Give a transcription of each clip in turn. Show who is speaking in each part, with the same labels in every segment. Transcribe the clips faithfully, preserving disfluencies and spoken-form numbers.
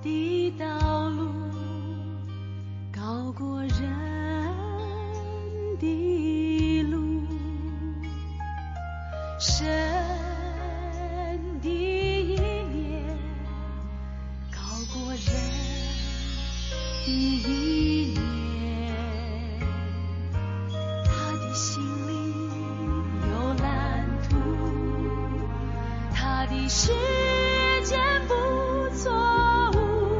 Speaker 1: 的道路高过人的路，神的意念高过人的意念，他的心里有蓝图，他的时间不错误，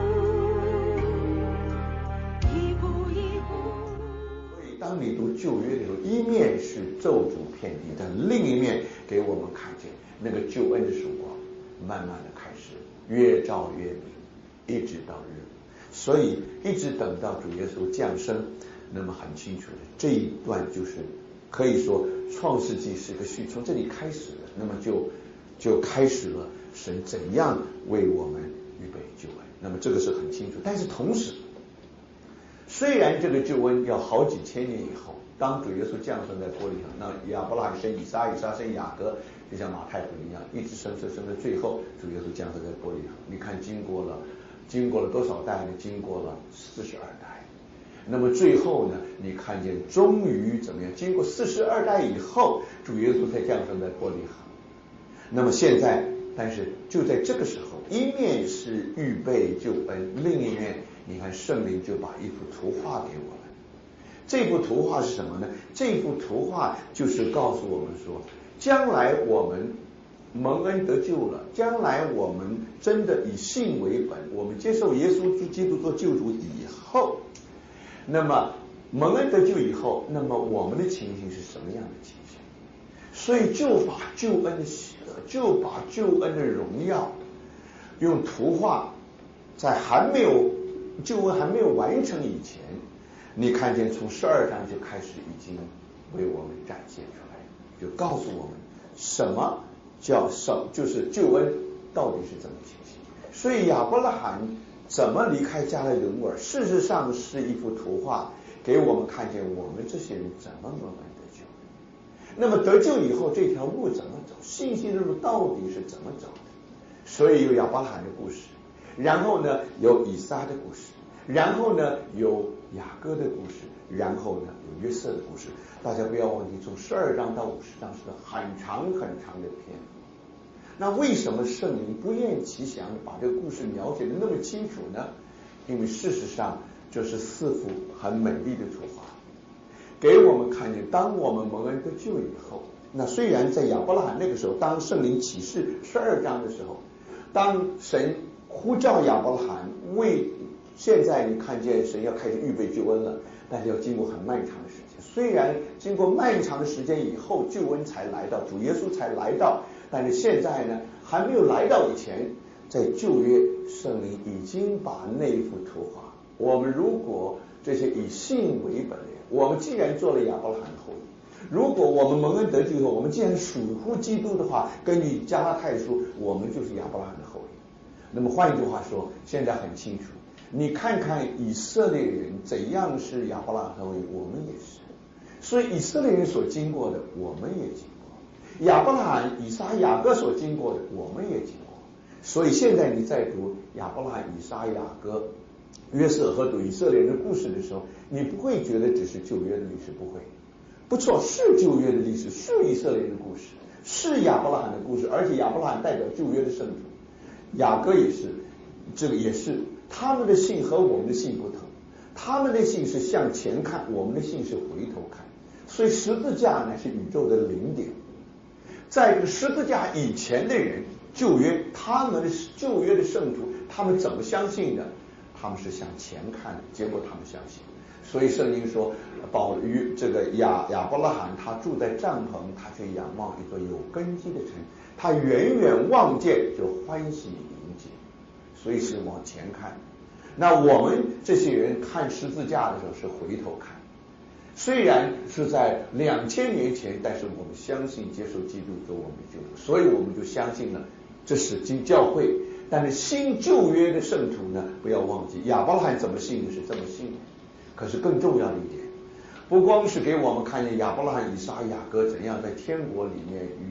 Speaker 1: 一步一步。
Speaker 2: 所以当你读旧约的时候，一面是咒诅遍地，但另一面给我们看见那个救恩的曙光慢慢的开始越照越明，一直到日。所以一直等到主耶稣降生，那么很清楚的这一段就是可以说创世纪是个序，从这里开始了，那么就就开始了神怎样为我们预备救恩，那么这个是很清楚。但是同时，虽然这个救恩要好几千年以后，当主耶稣降生在玻璃上，那亚伯拉罕生以撒，以撒生雅各，就像马太福音一样，一直生生生到最后，主耶稣降生在玻璃上。你看经过了经过了多少代呢？经过了四十二代。那么最后呢，你看见终于怎么样？经过四十二代以后，主耶稣才降生在玻璃上。那么现在，但是就在这个时候，一面是预备救恩，另一面你看圣灵就把一幅图画给我们。这幅图画是什么呢？这幅图画就是告诉我们说，将来我们蒙恩得救了，将来我们真的以信为本，我们接受耶稣基督做救主以后，那么蒙恩得救以后，那么我们的情形是什么样的情形？所以就把救恩的喜乐，就把救恩的荣耀用图画，在还没有救恩还没有完成以前，你看见从十二章就开始已经为我们展现出来，就告诉我们什么叫什就是救恩到底是怎么情形。所以亚伯拉罕怎么离开家的人儿，事实上是一幅图画，给我们看见我们这些人怎么蒙恩得救。那么得救以后，这条路怎么走？信心的路到底是怎么走的？所以有亚伯拉罕的故事，然后呢有以撒的故事，然后呢有雅各的故事，然后呢有约瑟的故事。大家不要忘记，从十二章到五十章是个很长很长的篇幅。那为什么圣灵不厌其详的把这个故事描写的那么清楚呢？因为事实上这是四幅很美丽的图画，给我们看见当我们蒙恩得救以后，那虽然在亚伯拉罕那个时候，当圣灵启示十二章的时候，当神呼召亚伯拉罕为现在你看见神要开始预备救恩了，但是要经过很漫长的时间。虽然经过漫长的时间以后，救恩才来到，主耶稣才来到，但是现在呢，还没有来到以前，在旧约圣灵已经把那幅图画，我们如果这些以信为本的人，我们既然做了亚伯拉罕的后裔，如果我们蒙恩得救以后，我们既然属乎基督的话，根据加拉太书，我们就是亚伯拉罕的后裔。那么换一句话说，现在很清楚，你看看以色列人怎样是亚伯拉罕后裔，我们也是。所以以色列人所经过的，我们也经过；亚伯拉罕、以撒、雅各所经过的，我们也经过。所以现在你在读亚伯拉罕、以撒、雅各、约瑟和读以色列人的故事的时候，你不会觉得只是旧约的历史，不会。不错，是旧约的历史，是以色列人的故事，是亚伯拉罕的故事，而且亚伯拉罕代表旧约的圣主，雅各也是，这个也是，他们的信和我们的信不同，他们的信是向前看，我们的信是回头看。所以十字架呢是宇宙的零点，在这个十字架以前的人，旧约他们的旧约的圣徒，他们怎么相信的？他们是向前看的，结果他们相信。所以圣经说，保于这个亚亚伯拉罕，他住在帐篷，他却仰望一座有根基的城，他远远望见就欢喜迎接，所以是往前看。那我们这些人看十字架的时候是回头看，虽然是在两千年前，但是我们相信接受基督做我们的救主，所以我们就相信了这是经教会。但是新旧约的圣徒呢，不要忘记亚伯拉罕怎么信的是这么信的。可是更重要的一点，不光是给我们看见亚伯拉罕、以撒、雅各怎样在天国里面与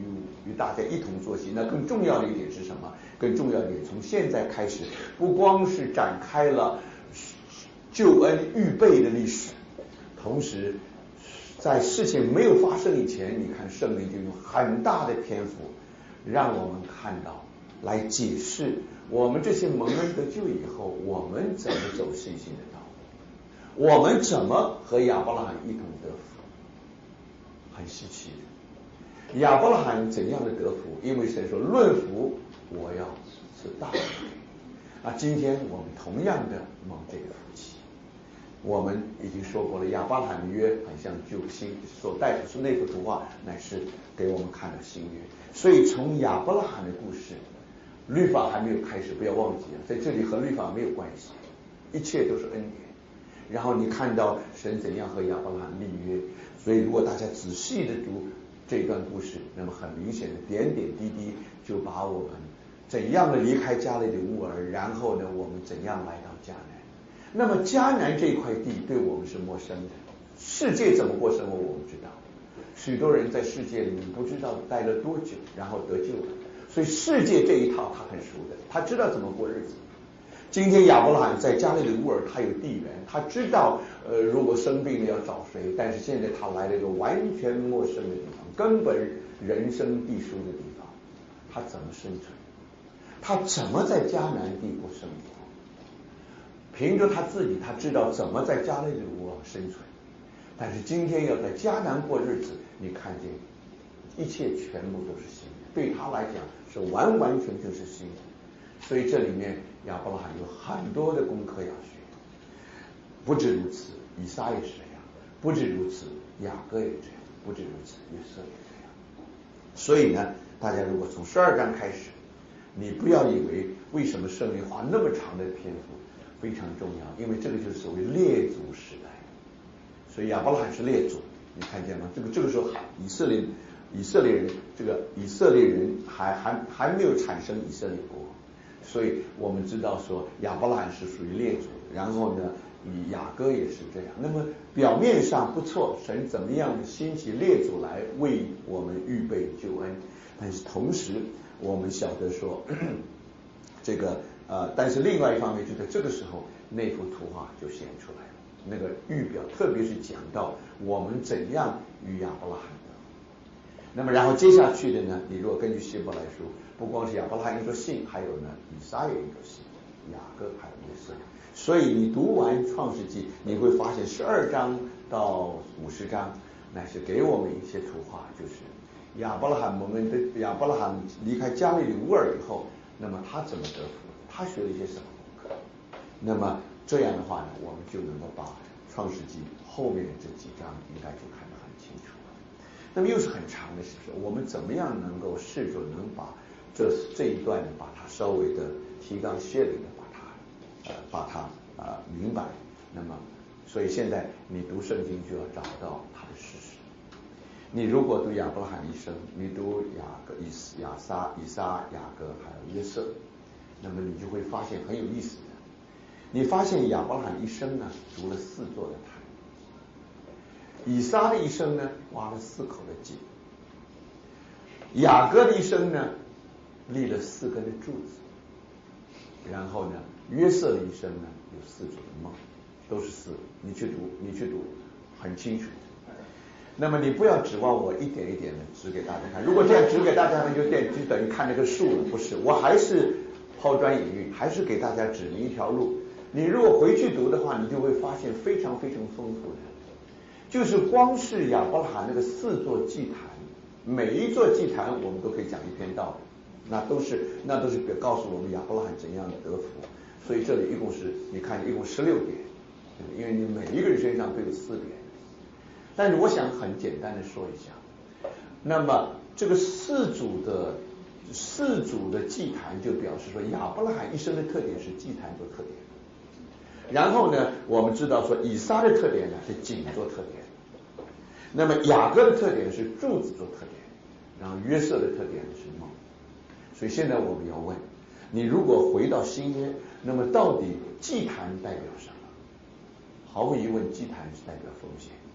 Speaker 2: 与大家一同作戏。那更重要的一点是什么？更重要的一点，从现在开始，不光是展开了救恩预备的历史，同时在事情没有发生以前，你看圣灵就用很大的篇幅让我们看到，来解释我们这些蒙恩得救以后，我们怎么走信心的道路，我们怎么和亚伯拉罕一同得福。很稀奇的，亚伯拉罕怎样的得福？因为神说论福，我要是大的给啊。今天我们同样的蒙这个福气。我们已经说过了，亚伯拉罕的约很像旧新所带出是那幅图画，乃是给我们看的新约。所以从亚伯拉罕的故事，律法还没有开始，不要忘记啊，在这里和律法没有关系，一切都是恩典。然后你看到神怎样和亚伯拉罕立约，所以如果大家仔细的读这段故事，那么很明显的点点滴滴就把我们怎样的离开家里的乌尔，然后呢，我们怎样来到迦南。那么迦南这块地对我们是陌生的，世界怎么过生活我们知道，许多人在世界里面不知道待了多久，然后得救了，所以世界这一套他很熟的，他知道怎么过日子。今天亚伯拉罕在加利利乌尔，他有地缘，他知道呃如果生病了要找谁，但是现在他来了一个完全陌生的地方，根本人生地疏的地方，他怎么生存？他怎么在迦南地过生活？凭着他自己，他知道怎么在加利利乌尔生存。但是今天要在迦南过日子，你看见一切全部都是新的，对他来讲是完完全全是新的。所以这里面亚伯拉罕有很多的功课要学。不止如此，以撒也是这样；不止如此，雅各也这样；不止如此，约瑟也这样。所以呢，大家如果从十二章开始，你不要以为为什么圣灵花那么长的篇幅非常重要，因为这个就是所谓列祖时代。所以亚伯拉罕是列祖，你看见吗？这个这个时候以色列以色列人，这个以色列人还还还没有产生以色列国。所以我们知道说亚伯拉罕是属于列祖，然后呢以雅各也是这样。那么表面上不错，神怎么样兴起列祖来为我们预备救恩，但是同时我们晓得说呵呵这个呃，但是另外一方面就在这个时候那幅图画就显出来了，那个预表特别是讲到我们怎样与亚伯拉罕的。那么然后接下去的呢，你如果根据希伯来书，不光是亚伯拉罕应着信，还有呢以撒也应着信，雅各还有约瑟。所以你读完创世纪，你会发现十二章到五十章乃是给我们一些图画，就是亚伯拉罕蒙恩的亚伯拉罕离开加利利乌尔以后，那么他怎么得福，他学了一些什么功课。那么这样的话呢，我们就能够把创世纪后面这几章应该就看得很清楚。那么又是很长的，是不是？我们怎么样能够试着能把这这一段呢，把它稍微的提纲挈领的把它呃把它呃明白。那么所以现在你读圣经就要找到它的事实。你如果读亚伯拉罕一生，你读雅各以亚撒以撒雅各还有约瑟，那么你就会发现很有意思的。你发现亚伯拉罕一生呢，筑了四座的坛。以撒的一生呢，挖了四口的井；雅各的一生呢，立了四根的柱子；然后呢，约瑟的一生呢，有四组的梦，都是四。你去读，你去读，很清楚。那么你不要指望我一点一点的指给大家看，如果这样指给大家看，就等就等于看那个树了，不是？我还是抛砖引玉，还是给大家指明一条路。你如果回去读的话，你就会发现非常非常丰富的。就是光是亚伯拉罕那个四座祭坛，每一座祭坛我们都可以讲一篇道理，那都是那都是告诉我们亚伯拉罕怎样得福。所以这里一共是你看一共十六点，因为你每一个人身上都有四点。但是我想很简单的说一下，那么这个四组的四组的祭坛就表示说亚伯拉罕一生的特点是祭坛做特点。然后呢，我们知道说以撒的特点呢是井做特点，那么雅各的特点是柱子做特点，然后约瑟的特点是梦。所以现在我们要问，你如果回到新约，那么到底祭坛代表什么？毫无疑问，祭坛是代表奉献。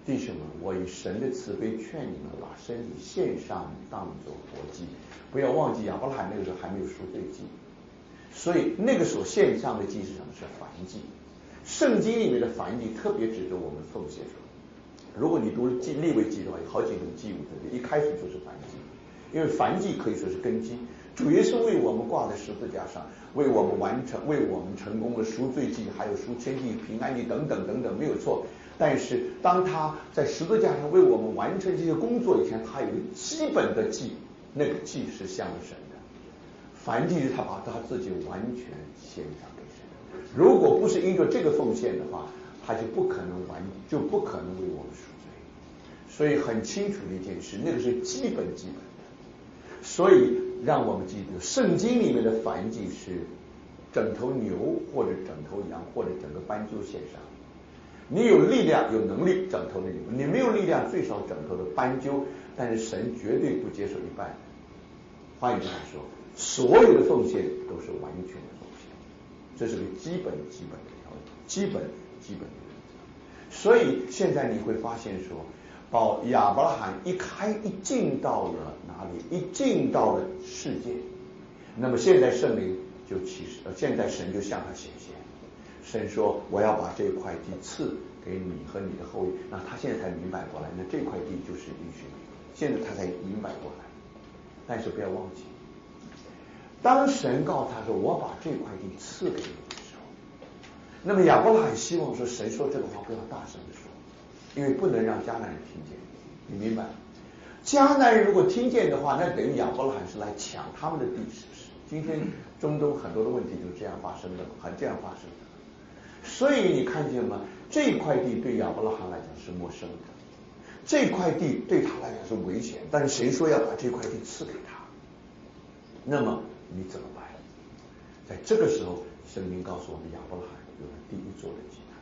Speaker 2: 弟兄们，我以神的慈悲劝你们，把身体献上，当作活祭。不要忘记亚伯拉罕那个时候还没有赎罪祭，所以那个时候献上的祭是什么？是燔祭。圣经里面的燔祭特别指着我们奉献。如果你读了祭利未记的话，有好几种祭物，一开始就是燔祭，因为燔祭可以说是根基。主耶稣为我们挂在十字架上，为我们完成，为我们成功了赎罪祭，还有赎愆祭、平安祭等等等等，没有错。但是当他在十字架上为我们完成这些工作以前，他有一个基本的祭，那个祭是向着神的。燔祭是他把他自己完全献上给神。如果不是因着这个奉献的话，他就不可能完，就不可能为我们赎罪。所以很清楚的一件事，那个是基本基本的。所以让我们记得，圣经里面的燔祭是整头牛或者整头羊或者整个斑鸠献上。你有力量有能力整头的牛，你没有力量最少整头的斑鸠，但是神绝对不接受一半。换句话说，所有的奉献都是完全的奉献，这是个基本基本的条件，基本基本的原则。所以现在你会发现说，保亚伯拉罕一开一进到了哪里？一进到了世界，那么现在圣灵就启示，呃，现在神就向他显现。神说我要把这块地赐给你和你的后裔，那他现在才明白过来，那这块地就是应许你，现在他才明白过来。但是不要忘记，当神告诉他说我把这块地赐给你的时候，那么亚伯拉罕希望说神说这个话不要大声的说，因为不能让迦南人听见，你明白？迦南人如果听见的话，那等于亚伯拉罕是来抢他们的地，是不是？今天中东很多的问题就是这样发生的，还这样发生的。所以你看见吗？这块地对亚伯拉罕来讲是陌生的，这块地对他来讲是危险，但是谁说要把这块地赐给他？那么你怎么办？在这个时候，圣经告诉我们，亚伯拉罕有了第一座的祭坛。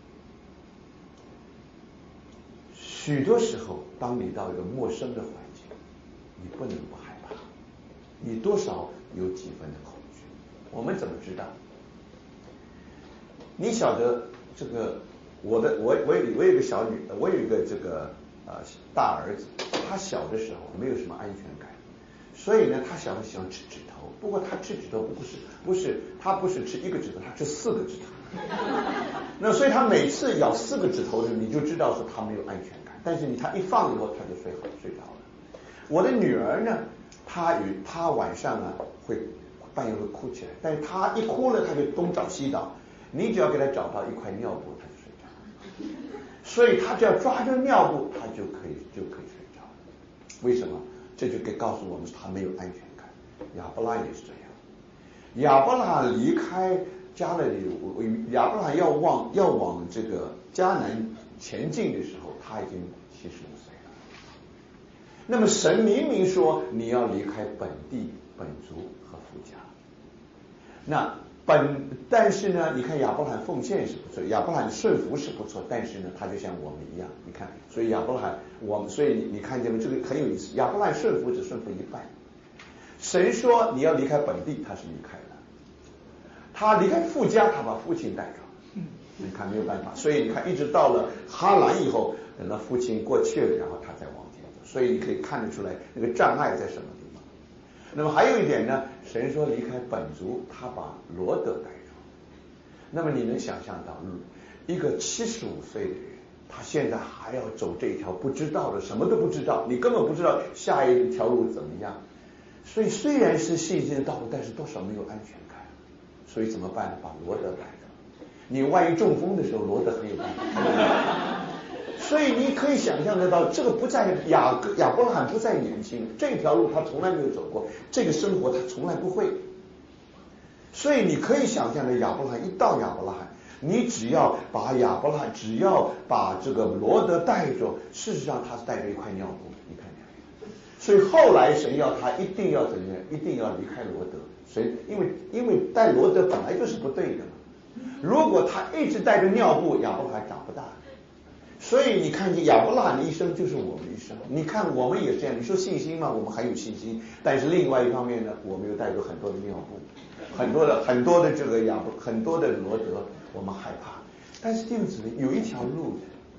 Speaker 2: 许多时候，当你到一个陌生的环境，你不能不害怕，你多少有几分的恐惧。我们怎么知道？你晓得这个，我的我我有我有一个小女，我有一个这个呃大儿子，他小的时候没有什么安全感，所以呢，他小的喜欢吃指头。不过他吃指头不是不是他不是吃一个指头，他吃四个指头。那所以他每次咬四个指头的时候，你就知道说他没有安全感。但是你他一放以后，他就睡好睡着了。我的女儿呢，她与她晚上啊会半夜会哭起来，但是她一哭了，她就东找西找。你只要给他找到一块尿布，他就睡着。所以他只要抓住尿布，他就可以就可以睡着。为什么？这就给告诉我们他没有安全感。亚伯拉罕也是这样。亚伯拉罕离开迦南地，亚伯拉罕要往要往这个迦南前进的时候，他已经七十五岁了。那么神明明说你要离开本地、本族和父家。那本但是呢，你看亚伯拉罕奉献是不错，亚伯拉罕顺服是不错，但是呢，他就像我们一样，你看，所以亚伯拉罕，我们所以你你看见了这个很有意思，亚伯拉罕顺服只顺服一半。神说你要离开本地，他是离开了；他离开父家，他把父亲带着。你看没有办法，所以你看一直到了哈兰以后，等到父亲过去了，然后他再往前走。所以你可以看得出来那个障碍在什么地方。那么还有一点呢，神说离开本族，他把罗德带着。那么你能想象到，一个七十五岁的人，他现在还要走这一条不知道的，什么都不知道，你根本不知道下一条路怎么样。所以虽然是信心的道路，但是多少没有安全感。所以怎么办呢？把罗德带着。你万一中风的时候，罗德很有办法。所以你可以想象得到，这个不在亚亚伯拉罕不再年轻，这条路他从来没有走过，这个生活他从来不会。所以你可以想象的，亚伯拉罕一到亚伯拉罕，你只要把亚伯拉罕，只要把这个罗德带着，事实上他是带着一块尿布，你看见没有？所以后来神要他一定要怎么样？一定要离开罗德。神因为因为带罗德本来就是不对的嘛。如果他一直带着尿布，亚伯拉罕长不大。所以你看见亚伯拉罕的一生就是我们的一生。你看我们也是这样，你说信心吗？我们很有信心，但是另外一方面呢，我们又带着很多的尿布，很多的很多的这个亚伯，很多的罗德，我们害怕。但是弟兄姊妹，有一条路，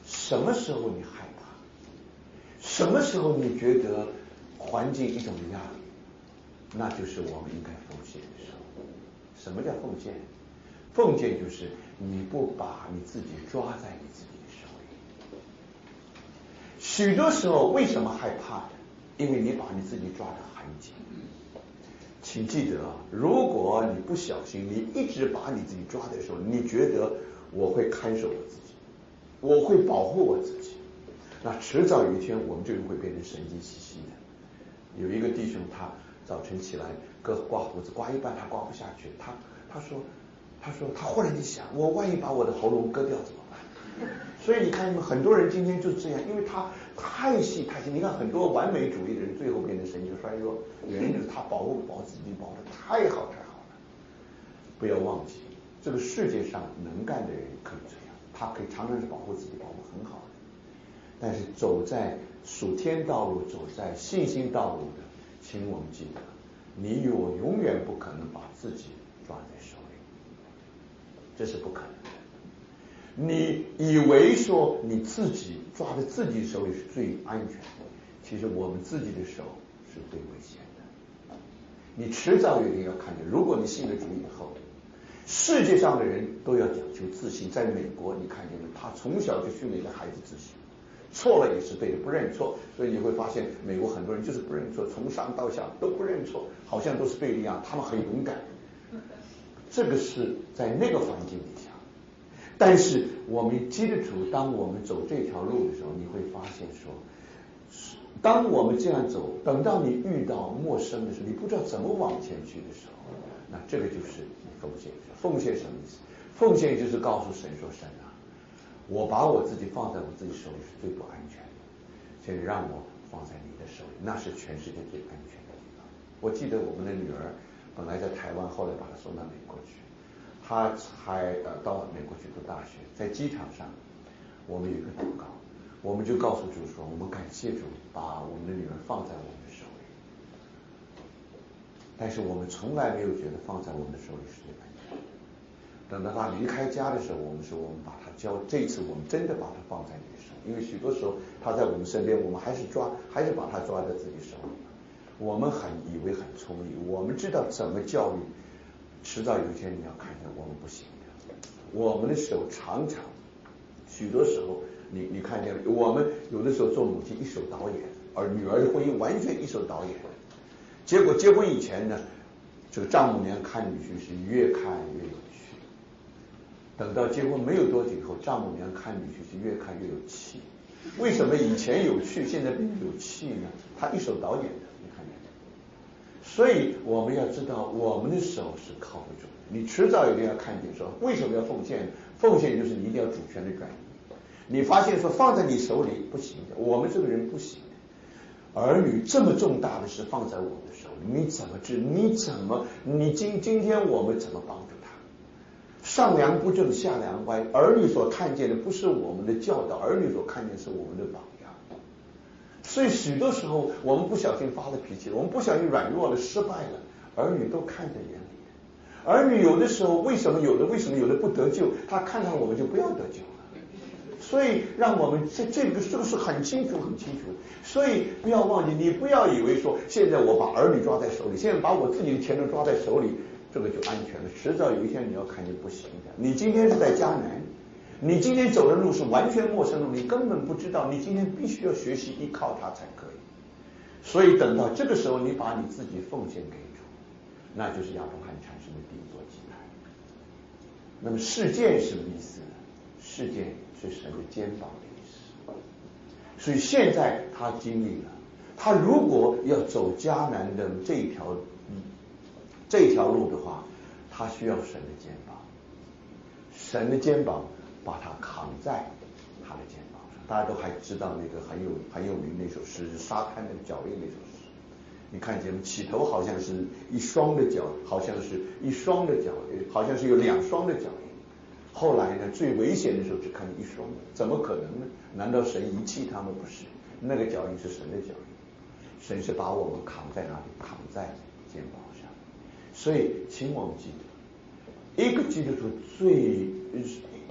Speaker 2: 什么时候你害怕？什么时候你觉得环境一种压力？那就是我们应该奉献的时候。什么叫奉献？奉献就是你不把你自己抓在你自己的手里。许多时候为什么害怕的？因为你把你自己抓得很紧。请记得啊，如果你不小心，你一直把你自己抓的时候，你觉得我会看守我自己，我会保护我自己，那迟早有一天我们这个人会变成神经兮兮的。有一个弟兄，他早晨起来割刮胡子，刮一半他刮不下去，他他说他说他忽然间想，我万一把我的喉咙割掉怎么办？所以你看，很多人今天就这样，因为他太细太细。你看很多完美主义的人最后变成神经衰弱，原因就是他保护保自己保的太好太好了。不要忘记，这个世界上能干的人可以这样，他可以常常是保护自己保护很好的。但是走在属天道路、走在信心道路的，请我们记得，你我永远不可能把自己抓在手里，这是不可能的。你以为说你自己抓在自己手里是最安全的，其实我们自己的手是最危险的。你迟早有一天要看见，如果你信了主以后，世界上的人都要讲究自信。在美国，你看见了，他从小就训练一个孩子自信，错了也是对的，不认错。所以你会发现，美国很多人就是不认错，从上到下都不认错，好像都是对的一样，他们很勇敢。这个是在那个环境底下。但是我们基督徒，当我们走这条路的时候，你会发现说，当我们这样走，等到你遇到陌生的时候，你不知道怎么往前去的时候，那这个就是你奉献。奉献什么意思？奉献就是告诉神说，神啊，我把我自己放在我自己手里是最不安全的，所以让我放在你的手里，那是全世界最安全的地方。我记得我们的女儿本来在台湾，后来把她送到美国去。他才呃到美国去读大学，在机场上，我们有一个祷告，我们就告诉主说，我们感谢主把我们的女儿放在我们的手里，但是我们从来没有觉得放在我们的手里是最安全的。等到他离开家的时候，我们说我们把他交，这次我们真的把他放在你的手里，因为许多时候他在我们身边，我们还是抓，还是把他抓在自己手里。我们很以为很聪明，我们知道怎么教育。迟早有一天你要看见我们不行的，我们的手常常，许多时候你你看见我们有的时候做母亲一手导演，而女儿的婚姻完全一手导演。结果结婚以前呢，这个丈母娘看女婿是越看越有趣，等到结婚没有多久以后，丈母娘看女婿是越看越有气。为什么以前有趣，现在变有气呢？他一手导演的。所以我们要知道，我们的手是靠不住。你迟早一定要看见说，为什么要奉献？奉献就是你一定要主权的转移。你发现说放在你手里不行的，我们这个人不行的。儿女这么重大的事放在我们的手里，你怎么治？你怎么？你今今天我们怎么帮助他？上梁不正下梁歪，儿女所看见的不是我们的教导，儿女所看见是我们的榜样。所以许多时候我们不小心发了脾气，我们不小心软弱了，失败了，儿女都看在眼里。儿女有的时候为什么有的为什么有的不得救，他看看我们就不要得救了。所以让我们这这个这个是很清楚很清楚。所以不要忘记，你不要以为说现在我把儿女抓在手里，现在把我自己的钱都抓在手里，这个就安全了。迟早有一天你要看见不行的。你今天是在迦南，你今天走的路是完全陌生的路，你根本不知道，你今天必须要学习依靠它才可以。所以等到这个时候，你把你自己奉献给主，那就是亚伯拉罕产生的第一座祭坛。那么事件是什么意思呢？事件是神的肩膀的意思。所以现在他经历了，他如果要走迦南的这一条这一条路的话，他需要神的肩膀。神的肩膀把他扛在他的肩膀上。大家都还知道那个很有很有名那首诗，沙滩的脚印那首诗。你看见起头好像是一双的脚，好像是一双的脚，好像是有两双的脚印。后来呢，最危险的时候只看见一双的，怎么可能呢？难道神遗弃他们？不是，那个脚印是神的脚印，神是把我们扛在那里，扛在肩膀上。所以请我们记得，一个基督徒最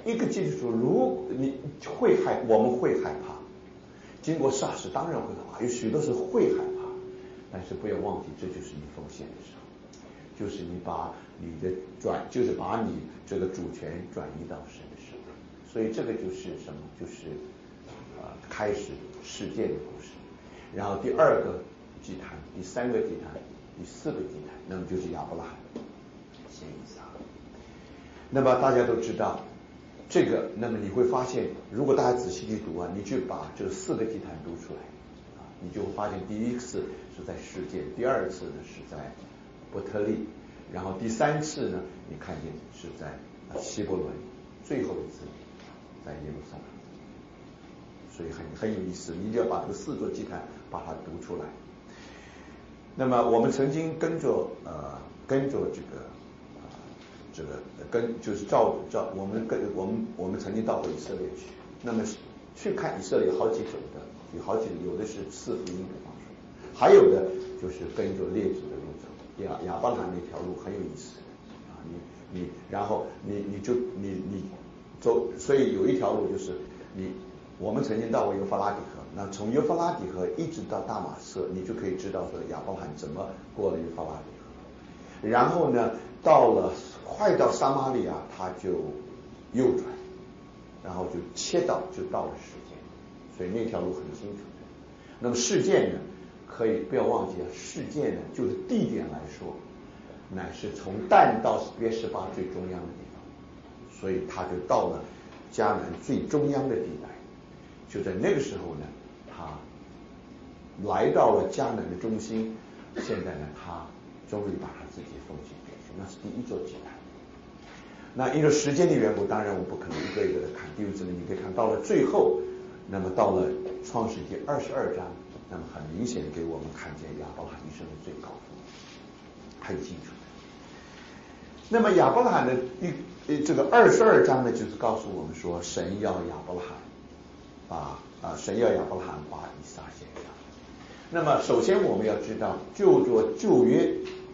Speaker 2: 一个基督徒，如你会害，我们会害怕。经过霎时，当然会害怕，有许多是会害怕，但是不要忘记，这就是你奉献的时候，就是你把你的转，就是把你这个主权转移到神的手里。所以这个就是什么？就是呃，开始世界的故事。然后第二个祭坛，第三个祭坛，第四个祭坛，那么就是亚伯拉罕献以撒。那么大家都知道这个，那么你会发现，如果大家仔细去读啊，你就把这四个祭坛读出来啊，你就会发现第一次是在示剑，第二次呢是在伯特利，然后第三次呢你看见是在希伯伦，最后一次在耶路撒冷。所以很很有意思，你就要把这个四座祭坛把它读出来。那么我们曾经跟着呃跟着这个呃这个跟就是照照我们跟我们我们曾经到过以色列去，那么去看以色列好几种的，有好几有的是四福音的方式，还有的就是跟着列祖的路走。亚亚伯拉罕那条路很有意思啊，你你然后你你就你你走，所以有一条路就是你。我们曾经到过幼发拉底河，那从幼发拉底河一直到大马色，你就可以知道说亚伯拉罕怎么过了幼发拉底河。然后呢，到了快到撒玛利亚，他就右转，然后就切到就到了示剑，所以那条路很清楚的。那么示剑呢，可以不要忘记啊，示剑呢就是地点来说，乃是从但到别是巴最中央的地方，所以他就到了迦南最中央的地带。就在那个时候呢，他来到了迦南的中心。现在呢，他终于把他自己奉献给神，那是第一座祭坛。那因为时间的缘故，当然我不可能一个一个的看。弟兄姊妹，你可以看到了最后，那么到了创世纪二十二章，那么很明显给我们看见亚伯拉罕一生的最高峰，很清楚。那么亚伯拉罕的一这个二十二章呢，就是告诉我们说，神要亚伯拉罕。把啊，神要亚伯拉罕把以撒献上。那么，首先我们要知道，就做旧约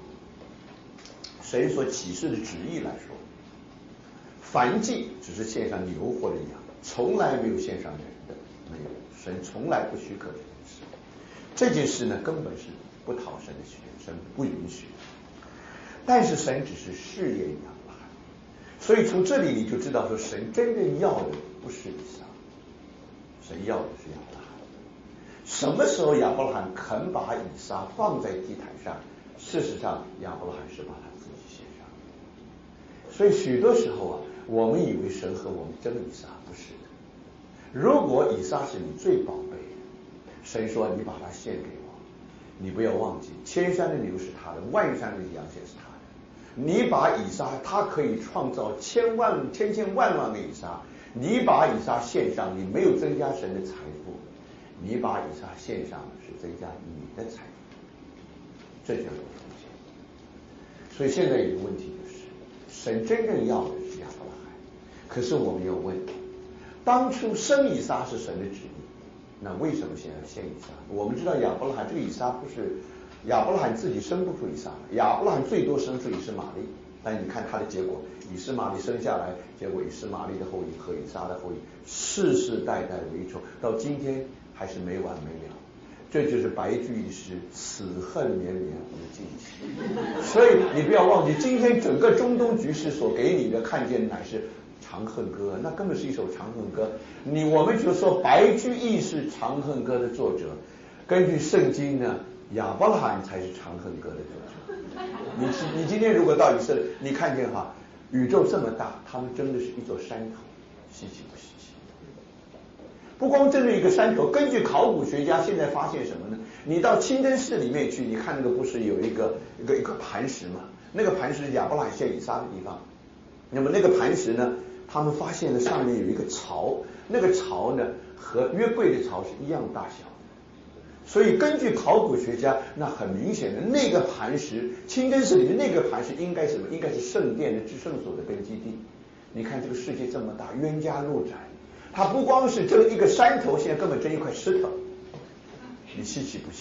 Speaker 2: 神所启示的旨意来说，燔祭只是献上牛或者羊，从来没有献上人的，没有，神从来不许可这件事。这件事呢，根本是不讨神的喜悦，神不允许的。但是神只是试验亚伯拉罕，所以从这里你就知道说，神真正要的不是以撒。神要的是亚伯拉罕。什么时候亚伯拉罕肯把以撒放在祭坛上？事实上，亚伯拉罕是把他自己献上。所以许多时候啊，我们以为神和我们争以撒，不是的。如果以撒是你最宝贝的，神说你把它献给我，你不要忘记，千山的牛是他的，万山的羊也是他的。你把以撒，他可以创造千万千千万万个以撒。你把以撒献上，你没有增加神的财富，你把以撒献上是增加你的财富，这叫做奉献。所以现在有个问题就是，神真正要的是亚伯拉罕，可是我们要问，当初生以撒是神的旨意，那为什么现在献以撒？我们知道亚伯拉罕这个以撒不是亚伯拉罕自己生不出以撒，亚伯拉罕最多生出以实玛利。但你看他的结果，以实玛利生下来，结果以实玛利的后裔和以撒的后裔世世代代为仇，到今天还是没完没了。这就是白居易诗“此恨绵绵无尽期”。所以你不要忘记，今天整个中东局势所给你的看见乃是长恨歌，那根本是一首长恨歌。你我们就说白居易是长恨歌的作者，根据圣经呢，亚伯拉罕才是长恨歌的作者。你你今天如果到以色列，你看见哈，宇宙这么大，他们真的是一座山头，稀奇不稀奇？不光真的一个山头，根据考古学家现在发现什么呢？你到清真寺里面去，你看那个不是有一个一个一个磐石吗？那个磐石是亚伯拉罕献以撒的地方。那么那个磐石呢，他们发现了上面有一个槽，那个槽呢和约柜的槽是一样大小。所以根据考古学家，那很明显的那个磐石，清真寺里面那个磐石应该是什么？应该是圣殿的至圣所的根基地。你看这个世界这么大，冤家路窄，它不光是这一个山头，现在根本这一块石头，你稀奇不稀奇？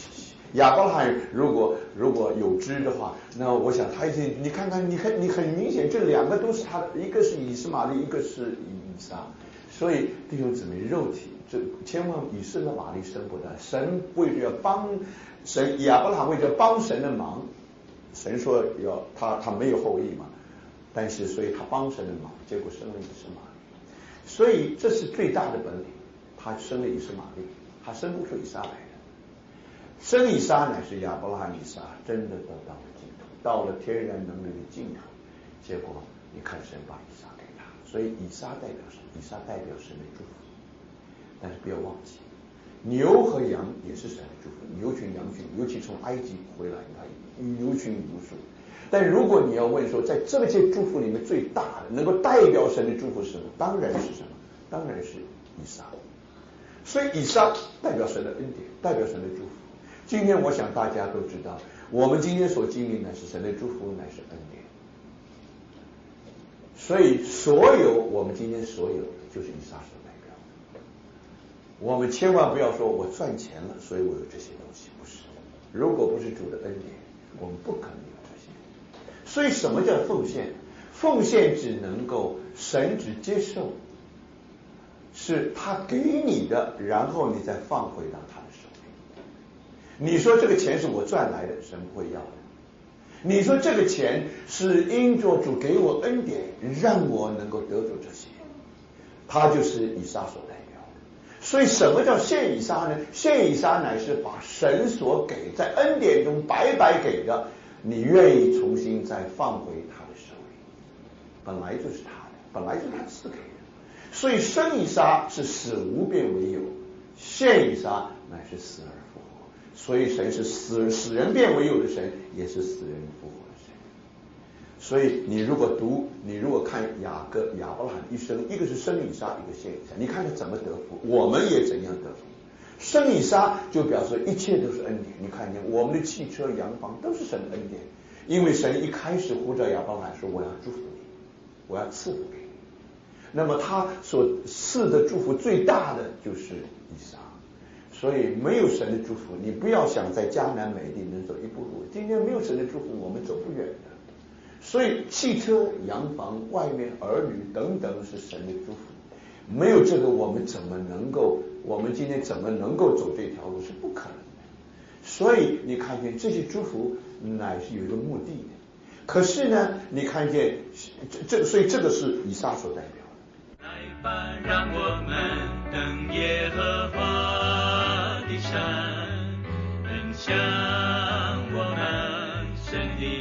Speaker 2: 亚伯拉罕如果如果有知的话，那我想他一定，你看看，你很你很明显，这两个都是他的，一个是以实玛利，一个是以撒。所以弟兄姊妹，肉体这千万以色列玛利生不得，神为了要帮神，亚伯拉罕为了帮神的忙，神说要他他没有后裔嘛，但是所以他帮神的忙，结果生了以实玛利，所以这是最大的本领，他生了以实玛利，他生不出以撒来的。生以撒乃是亚伯拉罕以撒真的得到了尽头，到了天然能力的尽头，结果你看神把以撒给他，所以以撒代表什么？以撒代表神的祝福。但是不要忘记，牛和羊也是神的祝福，牛群羊群，尤其从埃及回来，牛群无数。但如果你要问说，在这些祝福里面最大的能够代表神的祝福是什么？当然是什么？当然是以撒。所以以撒代表神的恩典，代表神的祝福。今天我想大家都知道，我们今天所经历的是神的祝福，乃是恩典。所以所有我们今天所有就是以撒所代表的。我们千万不要说我赚钱了，所以我有这些东西，不是。如果不是主的恩典，我们不可能有这些。所以什么叫奉献？奉献只能够神只接受，是他给你的，然后你再放回到他的手里。你说这个钱是我赚来的，神不会要的。你说这个钱是因着主给我恩典，让我能够得着这些，他就是以撒所代表的。所以什么叫献以撒呢？献以撒乃是把神所给在恩典中白白给的，你愿意重新再放回他的手里，本来就是他的，本来就是他赐给的。所以生以撒是使无变为有，献以撒乃是死而复活。所以神是死使人变为有的神，也是死人复活的神。所以你如果读，你如果看雅各亚伯拉罕一生，一个是生以撒，一个献以撒，你看他怎么得福，我们也怎样得福。生以撒就表示一切都是恩典，你看见我们的汽车洋房都是神的恩典，因为神一开始呼召亚伯拉罕说我要祝福你，我要赐福给你。那么他所赐的祝福最大的就是以撒。所以没有神的祝福，你不要想在迦南美地能走一步路。今天没有神的祝福，我们走不远的。所以汽车、洋房、外面儿女等等是神的祝福，没有这个我们怎么能够，我们今天怎么能够走这条路是不可能的。所以你看见这些祝福乃是有一个目的的。可是呢，你看见这，所以这个是以撒所代表的。
Speaker 3: 来吧，让我们等耶和华的神，分享我们神的